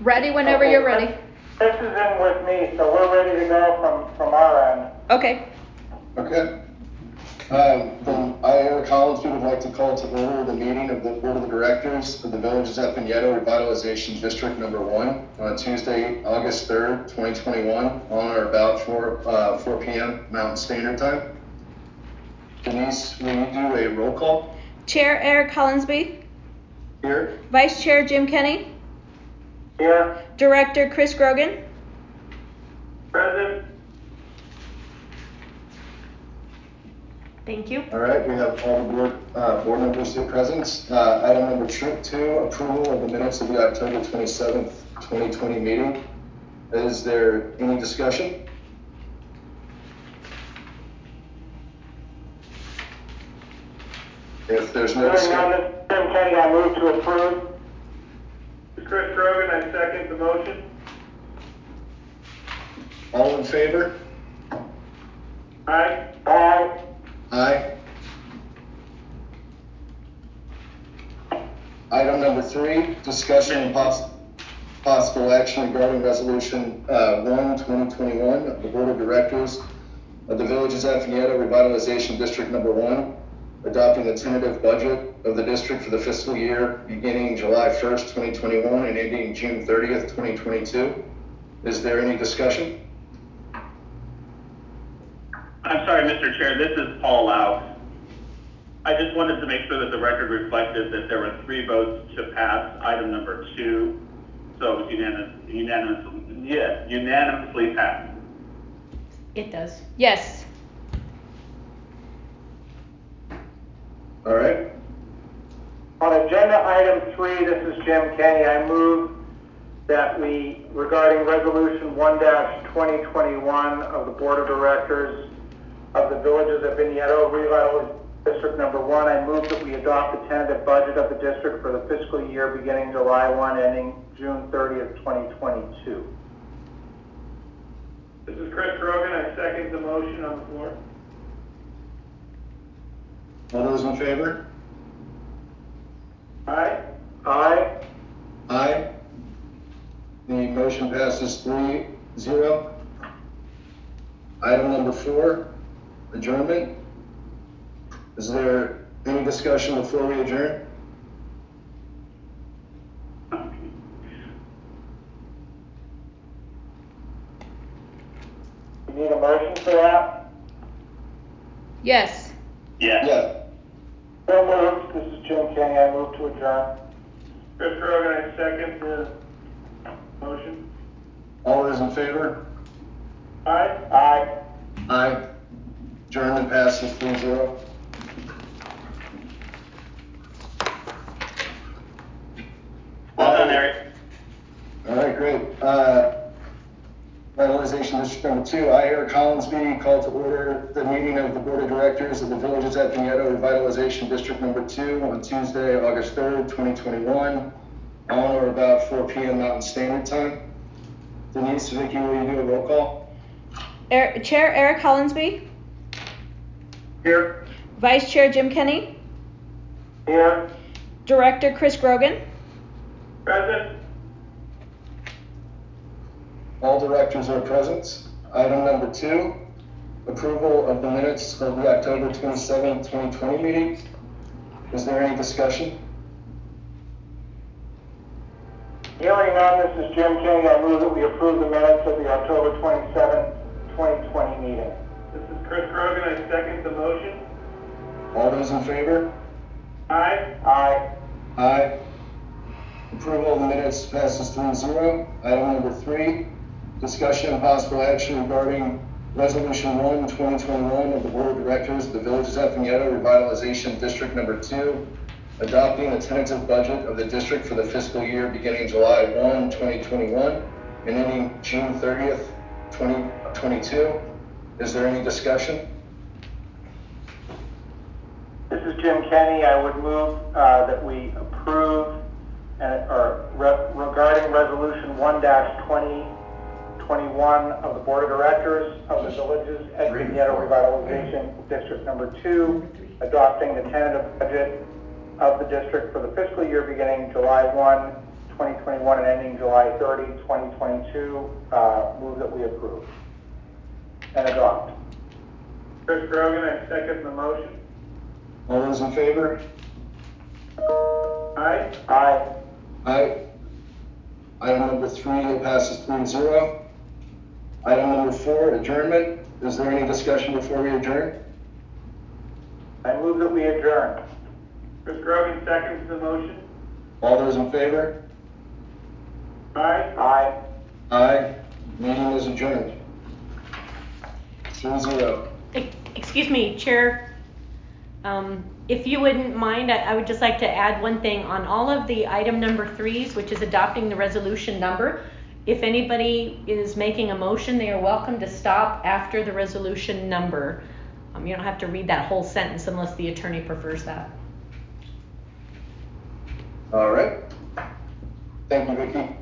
Ready whenever you're ready. Chris is in with me, so we're ready to go from our end. Okay. Okay. Then I, Eric Collins, would like to call to order the meeting of the Board of Directors of the Village of Zephanietto Revitalization District Number 1 on Tuesday, August 3rd, 2021, on or about 4 p.m. Mountain Standard Time. Denise, will you do a roll call? Chair Eric Collinsby. Here. Vice Chair Jim Kenny. Here. Director Chris Grogan. Present. Thank you. All right, we have all the board members here present. Item number 2, approval of the minutes of the October 27th, 2020 meeting. Is there any discussion? If there's no discussion. Jim Kenny, I move to approve. Chris Grogan, I second the motion. All in favor? Aye. Aye. Aye. Item number 3, discussion and possible action regarding Resolution 1/2021 of the Board of Directors of the Village of Zephanietto Revitalization District Number 1, adopting the tentative budget of the district for the fiscal year beginning July 1st, 2021 and ending June 30th, 2022. Is there any discussion? I'm sorry, Mr. Chair, this is Paul Laux. I just wanted to make sure that the record reflected that there were 3 votes to pass item number 2, so it was unanimously passed. It does. Yes. All right. On agenda item 3, this is Jim Kenny. I move that we, regarding Resolution 1-2021 of the Board of Directors of the Villages of Vigneto Revitalization District Number 1, I move that we adopt the tentative budget of the district for the fiscal year beginning July 1, ending June 30th, 2022. This is Chris Grogan. I second the motion on the floor. All those in favor? Aye. Aye. Aye. The motion passes 3-0. Item number 4, adjournment. Is there any discussion before we adjourn? You need a motion for that? Yes. Yes. Yeah. So moved. This is Jim Kenny. I move to adjourn. Chris Grogan, I second the motion. All those in favor? Aye. Aye. Aye. Adjournment passes 3-0. Well done, Eric. All right, great. Revitalization District Number 2, I, Eric Collinsby, call to order the meeting of the Board of Directors of the Village of Zephanietto Revitalization District Number 2 on Tuesday, August 3rd, 2021, on or about 4 p.m. Mountain Standard Time. Denise, Vicky, will you do a roll call? Chair Eric Collinsby. Here. Vice Chair Jim Kenny. Here. Director Chris Grogan. Present. All directors are present. Item number 2, approval of the minutes of the October 27th, 2020 meeting. Is there any discussion? Hearing none, this is Jim Kenny. I move that we approve the minutes of the October 27th, 2020 meeting. This is Chris Grogan. I second the motion. All those in favor? Aye. Aye. Aye. Approval of the minutes passes 3-0. Item number 3, discussion and possible action regarding Resolution 1/2021 of the Board of Directors of the Village of Zephanietto Revitalization District Number 2, adopting the tentative budget of the district for the fiscal year beginning July 1, 2021 and ending June 30th, 2022. Is there any discussion? This is Jim Kenny. I would move that we approve regarding Resolution 1-2021 of the Board of Directors of the Villages at Vigneto Revitalization District Number 2, adopting the tentative budget of the district for the fiscal year beginning July 1, 2021 and ending July 30, 2022. Move that we approve and adopt. Chris Grogan, I second the motion. All those in favor? Aye. Aye. Aye. Item number 3, it passes 3-0. Item number 4, adjournment. Is there any discussion before we adjourn? I move that we adjourn. Chris Grogan seconds the motion. All those in favor? Aye. Aye. Aye. Meeting is adjourned. 3-0. Excuse me, Chair. If you wouldn't mind, I would just like to add one thing on all of the item number 3s, which is adopting the resolution number. If anybody is making a motion, they are welcome to stop after the resolution number. You don't have to read that whole sentence unless the attorney prefers that. All right. Thank you, Vicki.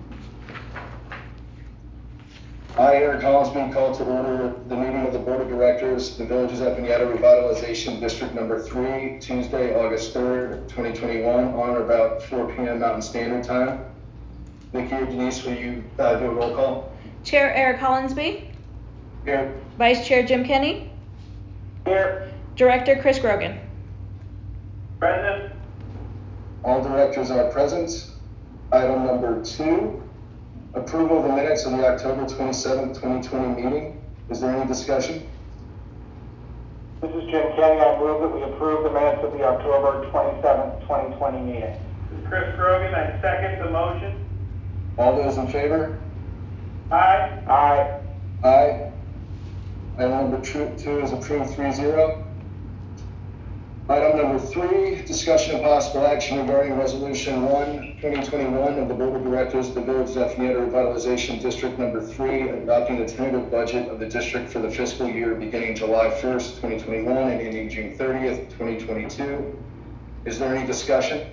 I, Eric Collinsby, call to order the meeting of the Board of Directors, the Village of Epineta Revitalization District Number 3, Tuesday, August 3rd, 2021, on or about 4 p.m. Mountain Standard Time. Vicki or Denise, will you do a roll call? Chair Eric Collinsby. Here. Vice Chair Jim Kenny. Here. Director Chris Grogan. Present. All directors are present. Item number 2, approval of the minutes of the October 27th, 2020 meeting. Is there any discussion? This is Jim Kenny. I move that we approve the minutes of the October 27th, 2020 meeting. This is Chris Grogan, I second the motion. All those in favor? Aye. Aye. Aye. Item number 2 is approved 3-0. Item number 3, discussion of possible action regarding Resolution 1, 2021 of the Board of Directors of the Village of Epineta Revitalization District Number 3, adopting the tentative budget of the district for the fiscal year beginning July 1st, 2021 and ending June 30th, 2022. Is there any discussion?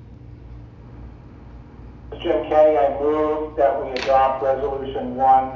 Jim Kenny, I move that we adopt Resolution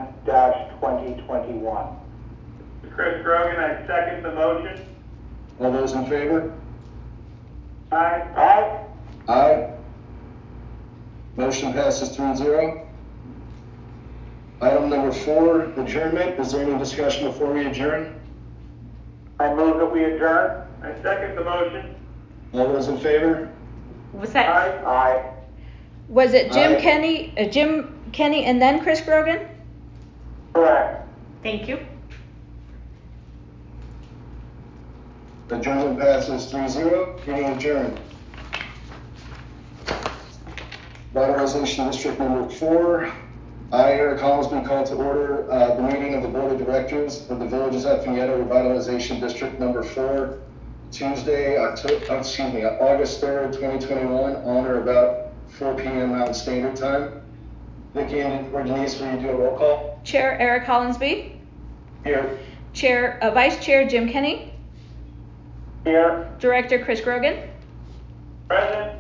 1-2021. Chris Grogan, I second the motion. All those in favor? Aye. Aye. Aye. Motion passes 3-0. Item number 4, adjournment. Is there any discussion before we adjourn? I move that we adjourn. I second the motion. All those in favor? Was that? Aye. Aye. Was it Jim Aye. Kenny and then Chris Grogan? Correct. Thank you. Adjournment passes 3-0. Meeting adjourned. Revitalization District Number 4. I, Eric Collinsby, call to order the meeting of the Board of Directors of the Villages of Epineta Revitalization District Number 4, Tuesday, August 3rd, 2021, on or about 4 p.m. Mountain Standard Time. Vicki or Denise, will you do a roll call? Chair Eric Collinsby. Here. Vice Chair Jim Kenny. Here. Director Chris Grogan. Present.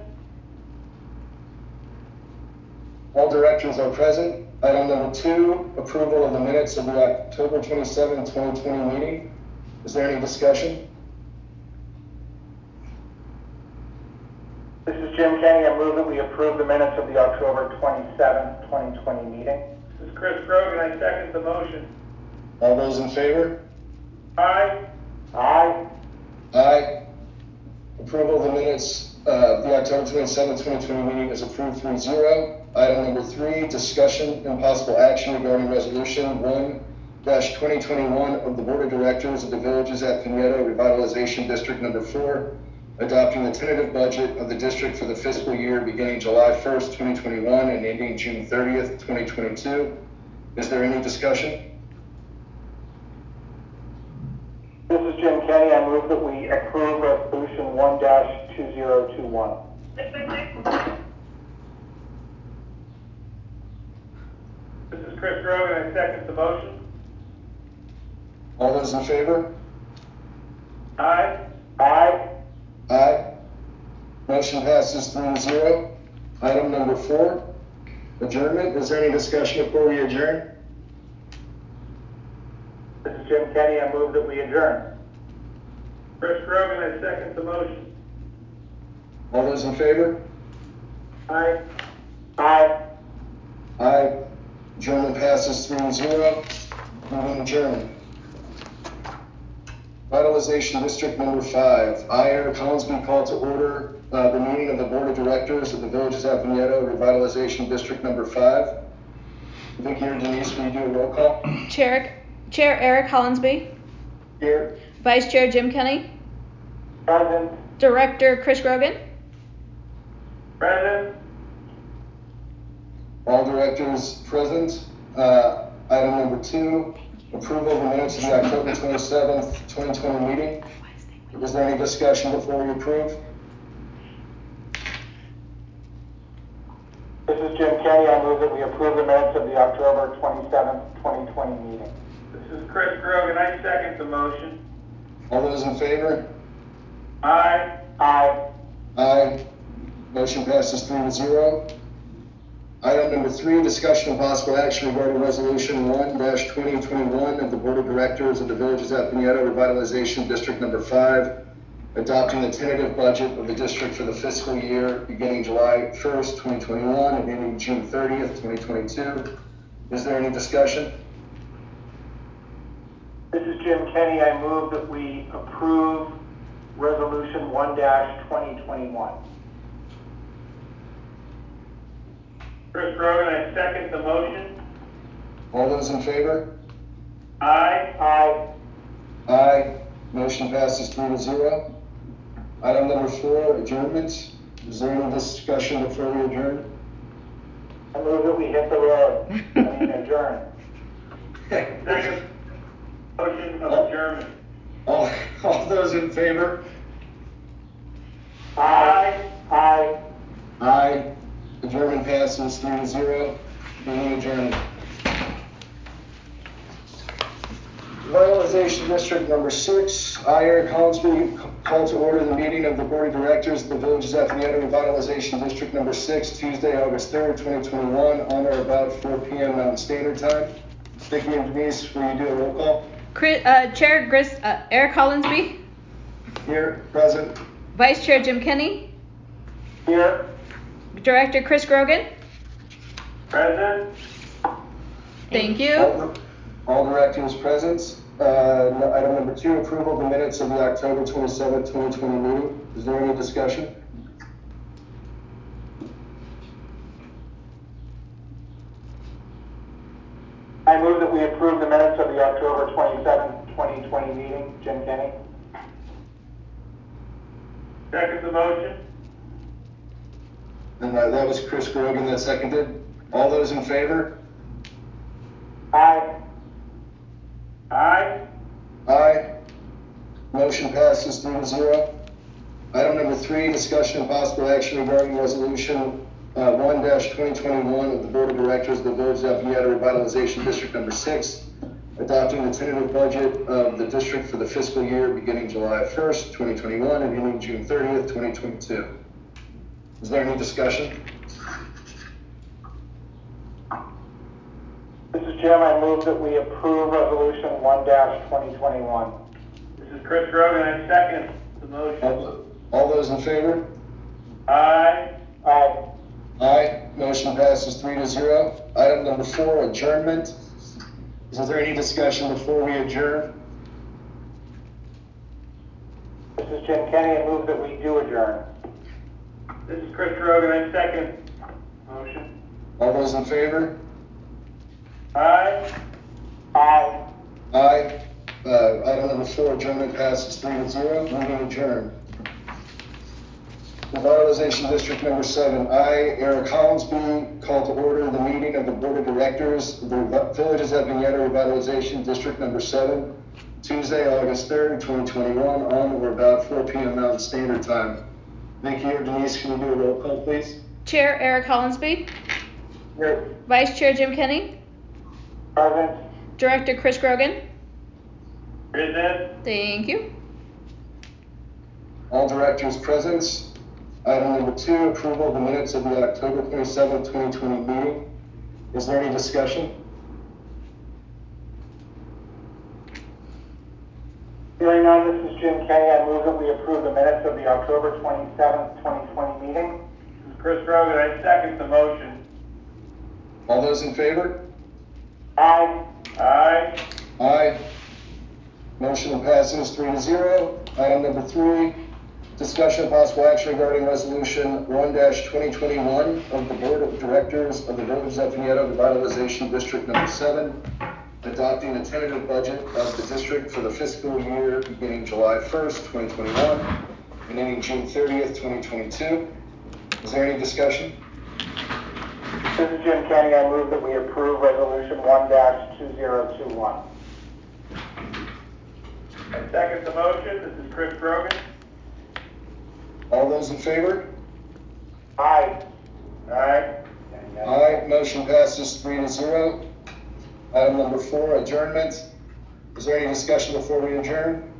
All directors are present. Item number 2, approval of the minutes of the October 27, 2020 meeting. Is there any discussion? This is Jim Kenny. I move that we approve the minutes of the October 27th, 2020 meeting. This is Chris Grogan, I second the motion. All those in favor? Aye. Aye. Aye. Approval of the minutes of the October 27, 2020 meeting is approved 3-0. Item number 3, discussion and possible action regarding Resolution 1-2021 of the Board of Directors of the Villages at Epineta Revitalization District Number 4, adopting the tentative budget of the district for the fiscal year beginning July 1st, 2021 and ending June 30th, 2022. Is there any discussion? This is Jim Kenny. I move that we approve Resolution 1-2021. This is Chris Grogan, I second the motion. All those in favor? Aye. Aye. Aye. Motion passes 3-0. Item number 4, adjournment. Is there any discussion before we adjourn? This is Jim Kenny. I move that we adjourn. Chris Grogan, I second the motion. All those in favor? Aye. Aye. Aye. Adjournment passes 3-0. Meeting adjourned. Revitalization District number 5. I, Eric Collinsby, call to order the meeting of the Board of Directors of the Village of Zappaneto Revitalization District number 5. Vicky or Denise, will you do a roll call? Chair Eric Collinsby. Here. Vice Chair Jim Kenny. Present. Director Chris Grogan. Present. All directors present. Item number 2, approval of the minutes of the October 27th, 2020 meeting. Is there any discussion before we approve? This is Jim Kenny. I move that we approve the minutes of the October 27th, 2020 meeting. This is Chris Grogan. I second the motion. All those in favor? Aye. Aye. Aye. Motion passes 3-0. Item number 3, discussion of possible action regarding Resolution 1-2021 of the Board of Directors of the Village of Zappaneto Revitalization District number 5, adopting the tentative budget of the district for the fiscal year beginning July 1st, 2021 and ending June 30th, 2022. Is there any discussion? This is Jim Kenny. I move that we approve Resolution 1-2021. Chris Grogan, I second the motion. All those in favor? Aye. Aye. Aye. Motion passes 3-0. Item number 4, adjournments. Is there any discussion before we adjourn? I move that we hit the road. Adjourn. Second motion of adjournment. All those in favor? Aye. Aye. Aye. Adjournment passes 3-0. Meeting adjourned. Revitalization District number 6. I, Eric Collinsby, call to order the meeting of the Board of Directors of the Village of Zappaneto Revitalization District number 6, Tuesday, August 3rd, 2021, on or about 4 p.m. Mountain Standard Time. Vicky and Denise, will you do a roll call? Chair Eric Collinsby. Here, present. Vice Chair Jim Kenny. Here. Director Chris Grogan. Present. Thank you. All directors present. Item number 2, approval of the minutes of the October 27th, 2020 meeting. Is there any discussion? I move that we approve the minutes of the October 27th, 2020 meeting. Jim Kenny. Second the motion. And that was Chris Grogan that seconded. All those in favor? Aye. Aye. Aye. Motion passes 3-0. Item number 3, discussion and possible action regarding Resolution 1-2021 of the Board of Directors of the Village of Zappaneto Revitalization District number 6, adopting the tentative budget of the district for the fiscal year beginning July 1st, 2021 and ending June 30th, 2022. Is there any discussion? This is Jim. I move that we approve Resolution 1-2021. This is Chris Grogan. I second the motion. All those in favor? Aye. Aye. Aye. Motion passes 3-0. Item number 4, adjournment. Is there any discussion before we adjourn? This is Jim Kenny. I move that we do adjourn. This is Chris Grogan. I second motion. All those in favor? Aye. Aye. Aye. Item number 4, adjournment passes 3-0. Meeting adjourned. Revitalization District number 7. I, Eric Collinsby, call to order the meeting of the Board of Directors of the Village of Zappaneto Revitalization District number 7, Tuesday, August 3rd, 2021, on or about 4 p.m. Mountain Standard Time. Vicky or Denise, can you do a roll call, please? Chair Eric Collinsby. Here. Vice Chair Jim Kenny. Present. Director Chris Grogan. Present. Thank you. All directors present. Item number 2, approval of the minutes of the October 27th, 2020 meeting. Is there any discussion? Hearing none, this is Jim Kenny. I move that we approve the minutes of the October 27th, 2020 meeting. This is Chris Grogan. I second the motion. All those in favor? Aye. Aye. Aye. Motion passes 3-0. Item number 3, discussion of possible action regarding resolution 1-2021 of the Board of Directors of the Village of Nieto Revitalization District Number 7, adopting a tentative budget of the district for the fiscal year beginning July 1st, 2021, and ending June 30th, 2022. Is there any discussion? This is Jim Kenny. I move that we approve resolution 1-2021. I second the motion. This is Chris Grogan. All those in favor? Aye. Aye. Aye. Motion passes 3-0. Item number 4, adjournment. Is there any discussion before we adjourn?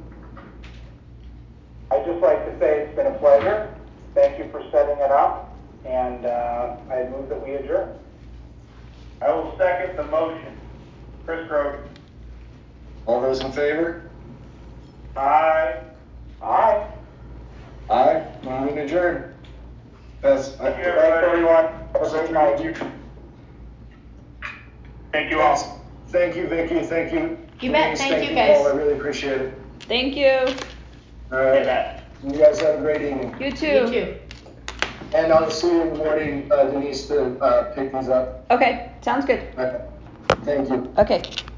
I'd just like to say it's been a pleasure. Thank you for setting it up, and I move that we adjourn. I will second the motion. Chris Grogan. All those in favor? Aye. Aye. Aye. Meeting adjourned. Thanks, Thank you, Thanks, everyone. Have a great night. Thank you all. Thank you, Vicky. Thank you. You bet. Denise. Thank you, Paul. I guys. really appreciate it. Thank you. All right. You bet. You guys have a great evening. You too. You too. And I'll see you in the morning, Denise, to pick these up. Okay, sounds good. All right. Thank you. Okay.